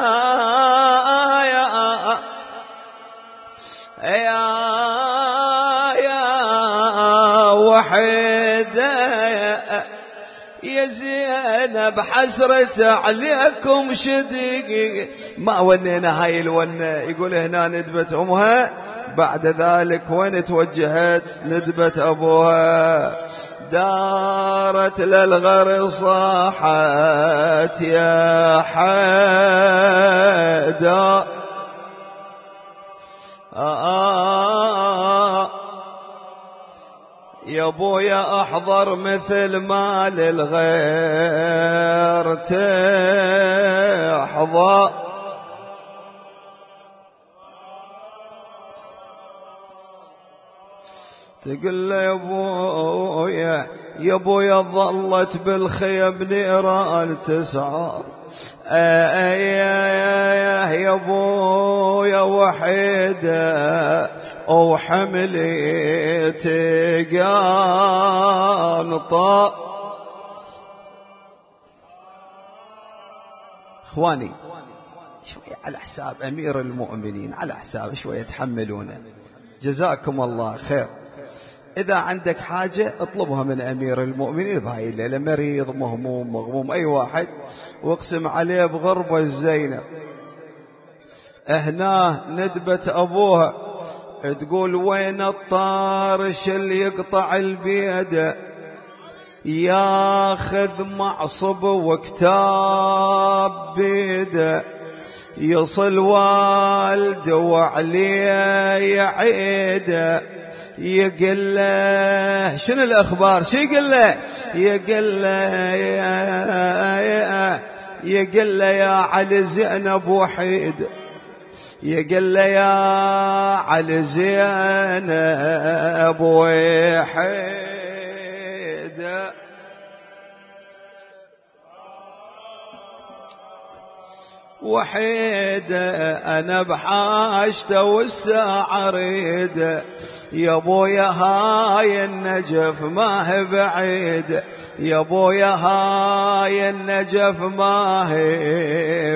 يا وحيدة يا زينب حسرت عليكم شديق. ما ونينا هاي الونة. يقول هنا ندبت أمها بعد ذلك وين توجهت ندبت أبوها. دارت للغر صاحت يا حدا يا ابويا احضر مثل ما للغير تحظى. تقول له يا ابويا ظلت بالخيم نيران تسعر يا ابويا وحيدة وحملي تقانطا. اخواني شوية على حساب امير المؤمنين على حساب شوية تحملونا جزاكم الله خير. إذا عندك حاجة اطلبها من أمير المؤمنين بهاي الليلة مريض مهموم مغموم أي واحد واقسم عليه بغربة الزينب. هنا ندبت أبوها تقول وين الطارش اللي يقطع البيد ياخذ معصب وكتاب بيده يصل والده وعليه يعيده يقل له شنو الأخبار؟ شو يقل له؟ يقل له يقل له يا علي زينب وحيد، يقل له يا علي زينب وحيد، وحيد أنا بحاجته والساعة ريد، يا ابويا هاي النجف ما هي بعيد، يا ابويا هاي النجف ما هي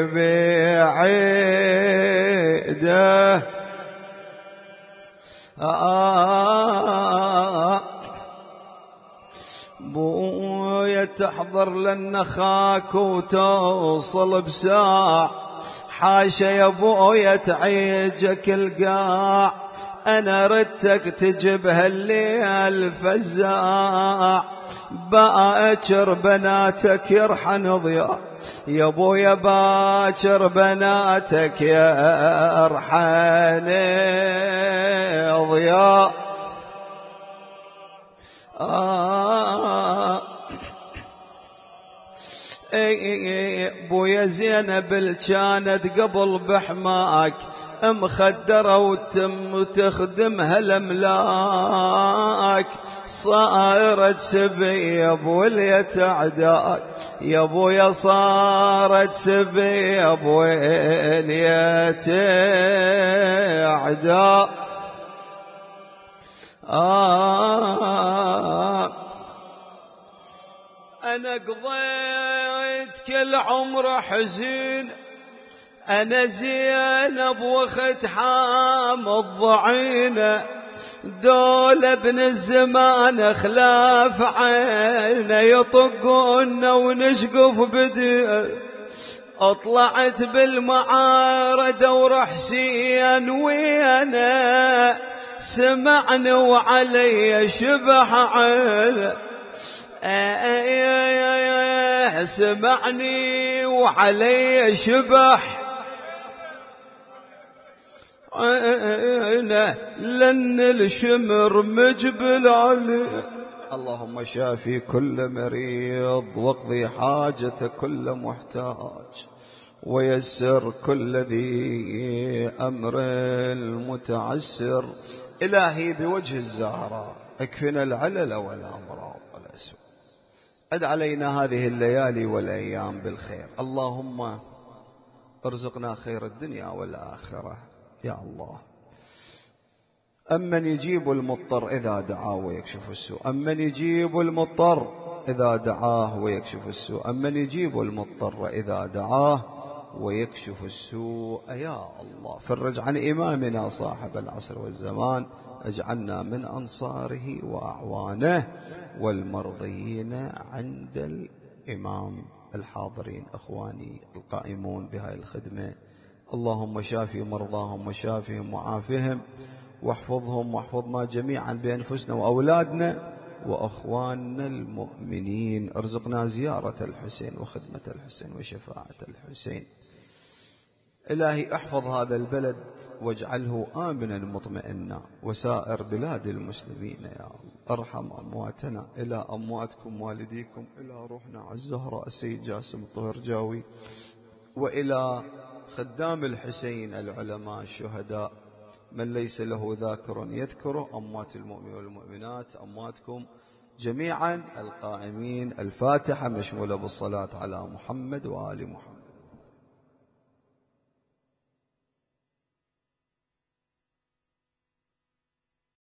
بعيد. بويا تحضر للنخاك وتوصل بساع، حاشا يا بويا تعيجك القاع، أنا ردتك تجيبها الليل فزاع، باكر بناتك يرحن ضياء، يا بويا باكر بناتك يرحن ضياء. بويا زينب كانت قبل بحماك مخدرة وتخدمها الأملاك، صارت سبيب وليت أعداك، يا بويا صارت سبيب وليت أعداك. أنا قضيت كل عمر حزين، أنا زينب وخت حامض ضعينة، دول ابن الزمان خلاف عينه، يطقونا ونشقف بدي، اطلعت بالمعارضة ورحسين ويانا، سمعني وعلي شبح عينه، سمعني وعلي شبح عينه، لن الشمر مجبل عليه. اللهم شافي كل مريض واقضي حاجة كل محتاج، ويسر كل ذي أمر متعسر. إلهي بوجه الزهراء اكفنا العلل والأمراض والأسوأ، أد علينا هذه الليالي والأيام بالخير. اللهم ارزقنا خير الدنيا والآخرة يا الله. أمن يجيب المضطر إذا دعاه ويكشف السوء، أمن يجيب المضطر إذا دعاه ويكشف السوء، أمن يجيب المضطر إذا دعاه ويكشف السوء يا الله. فرج عن إمامنا صاحب العصر والزمان، اجعلنا من أنصاره وأعوانه والمرضيين عند الإمام الحاضرين أخواني القائمون بهذه الخدمة. اللهم شافي مرضاهم وشافهم وعافهم، واحفظهم واحفظنا جميعا بأنفسنا وأولادنا وأخواننا المؤمنين. ارزقنا زيارة الحسين وخدمة الحسين وشفاعة الحسين. إلهي احفظ هذا البلد واجعله آمنا مطمئنا، وسائر بلاد المسلمين يا الله. ارحم أمواتنا، إلى أمواتكم والديكم، إلى روحنا على الزهراء السيد جاسم الطهرجاوي، وإلى خدام الحسين العلماء الشهداء، من ليس له ذاكر يذكره، أموات المؤمنين والمؤمنات، أمواتكم جميعا القائمين. الفاتحة مشمولة بالصلاة على محمد وآل محمد.